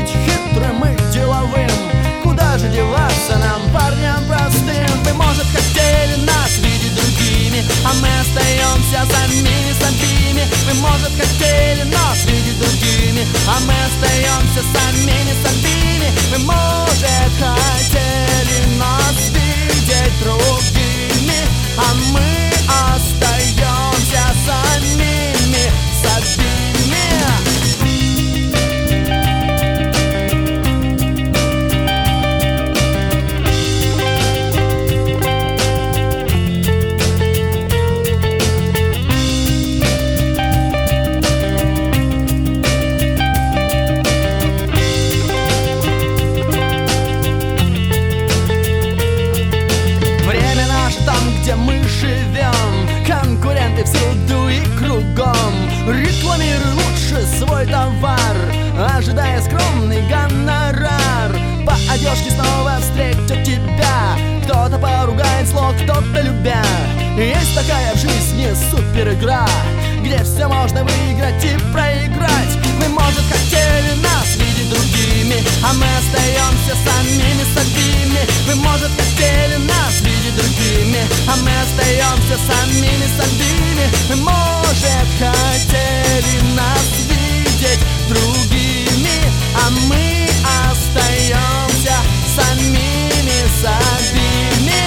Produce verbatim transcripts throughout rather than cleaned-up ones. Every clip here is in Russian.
быть хитрым и деловым. Куда же деваться нам, парням простым? Вы, может, хотели нас видеть другими, а мы остаемся самими собими. Вы, может, хотели нас видеть другими, а мы остаемся самими собими. Вы, может, хотели нас видеть другими, а мы остаемся самими собими. Где мы живем, конкуренты всюду и кругом. Рекламируй лучше свой товар, ожидая скромный гонорар. По одежке снова встретят тебя, кто-то поругает зло, кто-то любя. Есть такая в жизни супер игра, где все можно выиграть и проиграть. Вы, может, хотели нас видеть другими, а мы остаемся самими собими. Вы, может, хотели нас видеть другими, а мы остаемся самими собими. Вы, может, хотели нас видеть другими, а мы остаемся самими собими.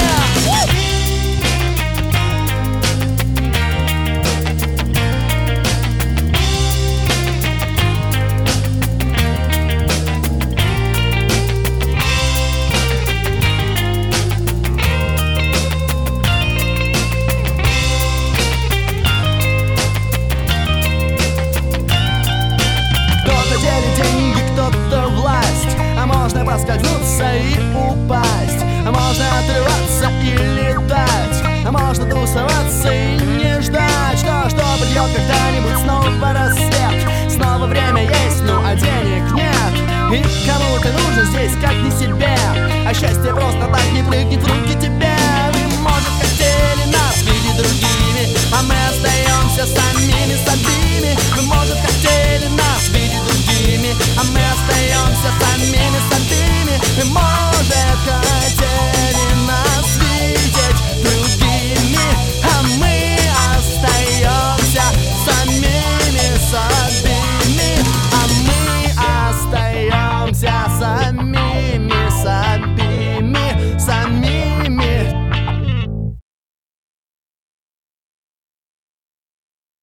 Можно поскользнуться и упасть, а можно отрываться и летать, а можно тусоваться и не ждать, что, что придет когда-нибудь снова рассвет. Снова время есть, ну а денег нет, и кому ты нужен здесь, как не себе, а счастье просто так не прыгнет в руки тебе. Вы, может, хотели нас видеть другими, а мы остаемся самими